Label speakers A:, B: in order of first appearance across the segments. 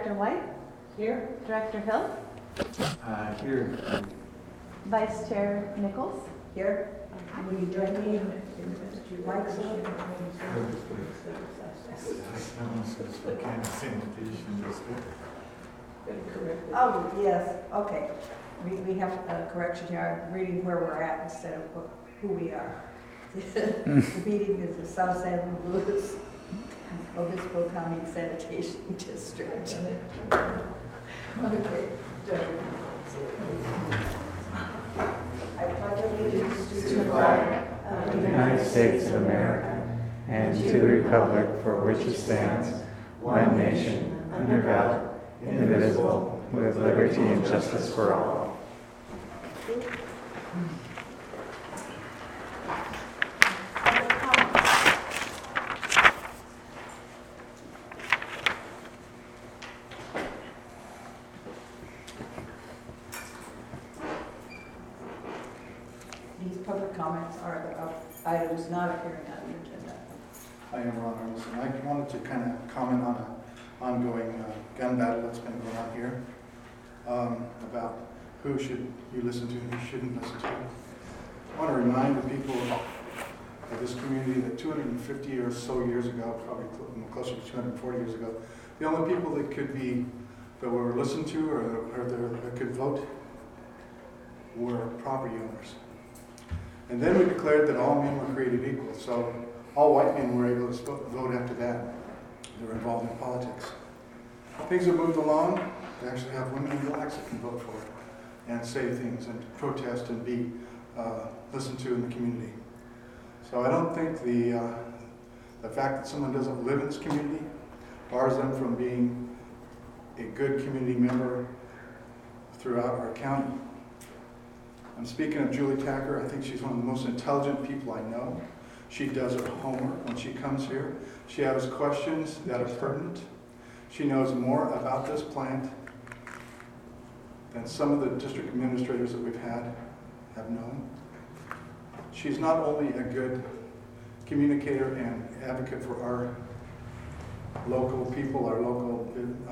A: Director White?
B: Here.
A: Director Hill?
C: Here.
A: Vice Chair Nichols?
B: Here. Will you join me in Mike's? Oh, yes, okay. We have a correction here. I'm reading where we're at instead of who we are. The meeting is the South San Luis Obispo County Sanitation District. Okay. I pledge allegiance to the flag
C: of the United States of America and to the republic for which it stands, one nation, under God, indivisible, with liberty and justice for all.
B: These public comments are the items not appearing on the agenda.
D: I am Ron Arneson. I wanted to kind of comment on an ongoing gun battle that's been going on here, about who should you listen to and who shouldn't listen to. I want to remind the people of this community that 250 or so years ago, probably closer to 240 years ago, the only people that were listened to or that could vote were property owners. And then we declared that all men were created equal, so all white men were able to vote after that. They were involved in politics. Things have moved along. They actually have women and blacks that can vote for it and say things and protest and be listened to in the community. So I don't think the fact that someone doesn't live in this community bars them from being a good community member throughout our county. I'm speaking of Julie Tacker. I think she's one of the most intelligent people I know. She does her homework when she comes here. She has questions that are pertinent. She knows more about this plant than some of the district administrators that we've had have known. She's not only a good communicator and advocate for our local people, our local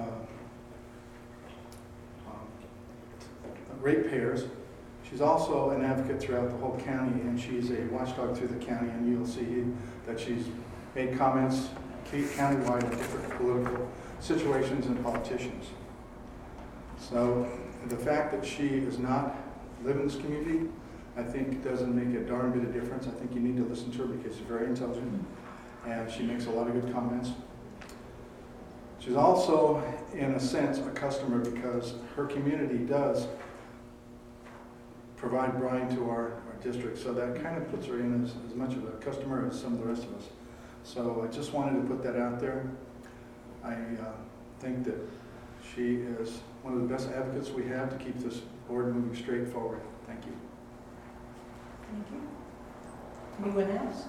D: ratepayers. She's also an advocate throughout the whole county, and she's a watchdog through the county, and you'll see that she's made comments countywide on different political situations and politicians. So the fact that she does not live in this community, I think doesn't make a darn bit of difference. I think you need to listen to her because she's very intelligent, and she makes a lot of good comments. She's also, in a sense, a customer because her community does provide brine to our district, so that kind of puts her in as much of a customer as some of the rest of us. So I just wanted to put that out there. I think that she is one of the best advocates we have to keep this board moving straight forward. Thank you.
B: Thank you. Anyone else?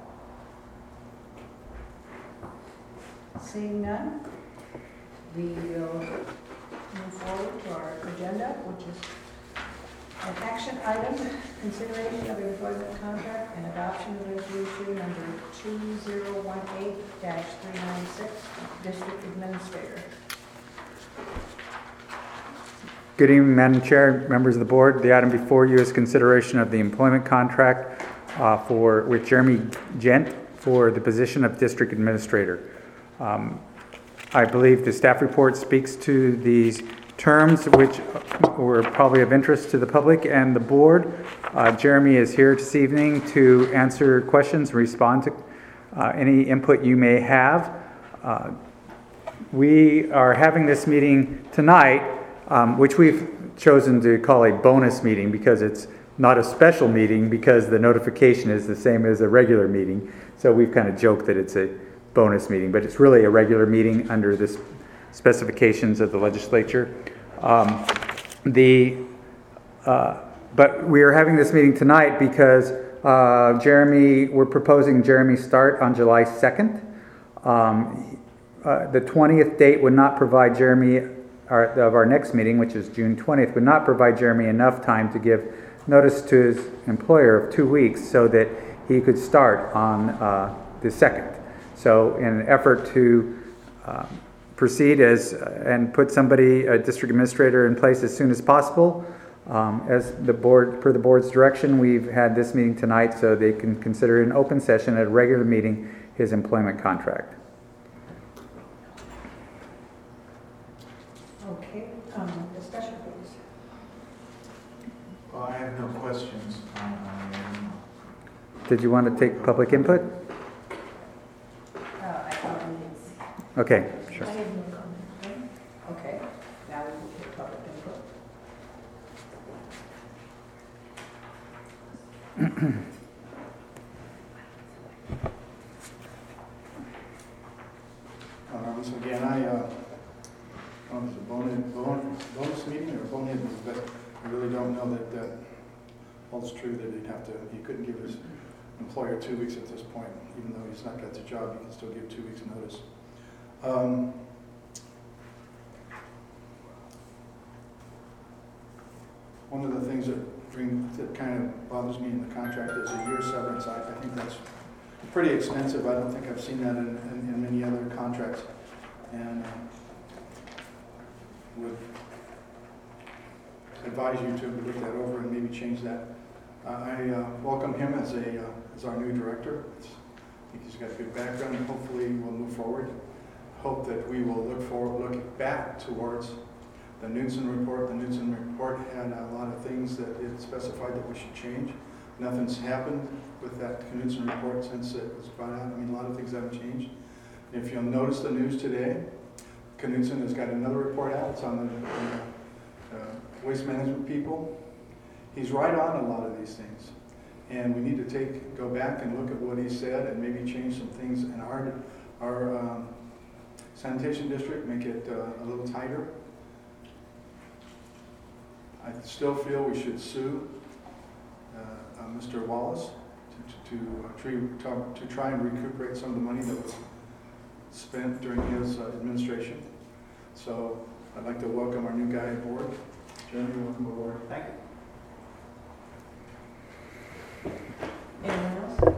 B: Seeing none, we will move forward to our agenda, which is an action item, consideration of employment contract and adoption of resolution number 2018-396, district administrator.
C: Good evening, Madam Chair, members of the board. The item before you is consideration of the employment contract with Jeremy Gent for the position of district administrator. I believe the staff report speaks to these terms which were probably of interest to the public and the board. Jeremy is here this evening to answer questions, respond to any input you may have. We are having this meeting tonight, which we've chosen to call a bonus meeting because it's not a special meeting because the notification is the same as a regular meeting. So we've kind of joked that it's a bonus meeting, but it's really a regular meeting under the specifications of the legislature. But we are having this meeting tonight because we're proposing Jeremy start on July 2nd. The 20th date would not provide Jeremy, of our next meeting, which is June 20th, would not provide Jeremy enough time to give notice to his employer of 2 weeks so that he could start on the 2nd. So in an effort to proceed and put somebody, a district administrator, in place as soon as possible. As the board, per the board's direction, we've had this meeting tonight so they can consider in open session at a regular meeting his employment contract.
B: Okay, discussion please.
E: Well, I have no questions.
C: Did you want to take public input?
B: I thought we did.
C: Okay, sure.
B: I have no comment. Okay, now we will take public input.
D: So again, it was a bonus meeting or a bonehead meeting, but I really don't know that holds true, that he couldn't give his employer 2 weeks at this point. Even though he's not got the job, he can still give 2 weeks notice. One of the things that kind of bothers me in the contract is a year severance. I think that's pretty expensive. I don't think I've seen that in many other contracts. And would advise you to look that over and maybe change that. I welcome him as our new director. I think he's got a good background, and hopefully we'll move forward. Hope that we will look back towards the Knudsen report. The Knudsen report had a lot of things that it specified that we should change. Nothing's happened with that Knudsen report since it was brought out. I mean, a lot of things haven't changed. If you'll notice the news today, Knudsen has got another report out. It's on the waste management people. He's right on a lot of these things. And we need to go back and look at what he said and maybe change some things in our sanitation district, make it a little tighter. I still feel we should sue Mr. Wallace to try and recuperate some of the money that was spent during his administration. So I'd like to welcome our new guy aboard. Jeremy, welcome aboard.
E: Thank you.
B: Anyone else?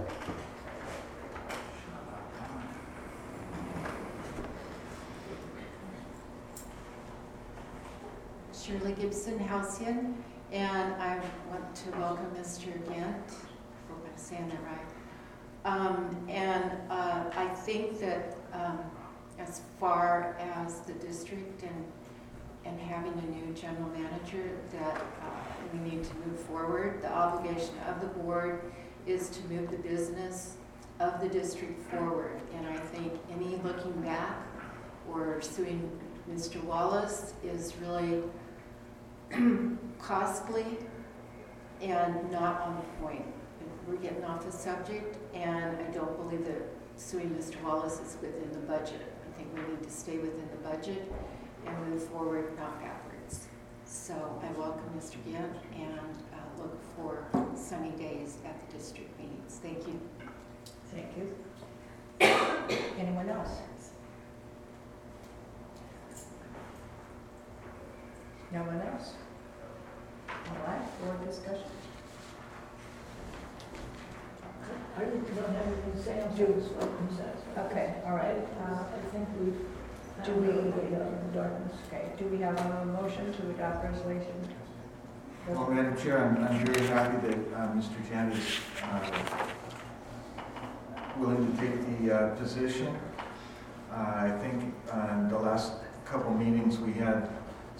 F: Shirley Gibson, Halcyon, and I want to welcome Mr. Gant. I hope I'm saying that right. I think that as far as the district and having a new general manager, that we need to move forward. The obligation of the board is to move the business of the district forward. And I think any looking back or suing Mr. Wallace is really costly and not on point. We're getting off the subject, and I don't believe that suing Mr. Wallace is within the budget. I think we need to stay within the budget and move forward, not backwards. So I welcome Mr. Gant and look for sunny days at the district meetings. Thank you.
B: Thank you. Anyone else? No one else? All right, board discussion.
G: I don't have anything to say, I'm just welcome satisfied.
B: Okay, all right.
G: I think we've.
B: Do we have a motion to adopt resolution?
E: Well, Madam Chair, I'm very happy that Mr. Jan is willing to take the position. I think the last couple meetings we had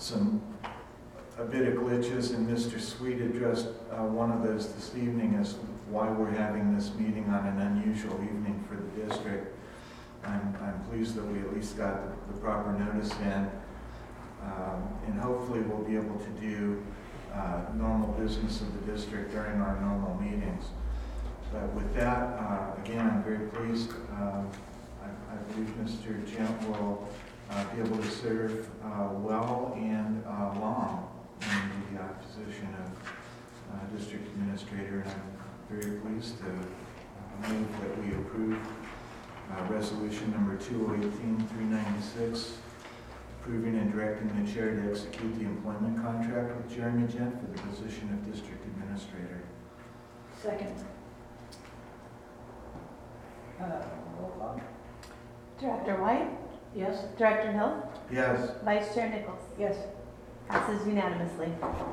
E: a bit of glitches, and Mr. Sweet addressed one of those this evening as why we're having this meeting on an unusual evening for the district. I'm pleased that we at least got the proper notice in, and hopefully we'll be able to do normal business of the district during our normal meetings. But with that, again, I'm very pleased. I believe Mr. Gent will be able to serve well and long in the position of district administrator. And I'm very pleased to move that we approve resolution number 2018-396, approving and directing the chair to execute the employment contract with Jeremy Gent for the position of district administrator.
G: Second.
B: Roll call.
A: Director White,
G: Yes.
A: Director Hill,
E: Yes.
A: Vice Chair Nichols.
B: Yes.
A: Passes unanimously.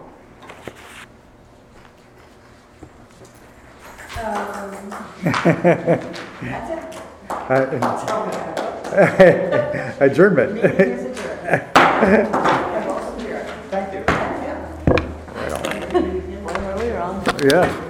B: That's it. Tell me.
C: Adjournment.
B: Meeting is adjourned. Thank you.
A: Boy, were we wrong.
C: Yeah.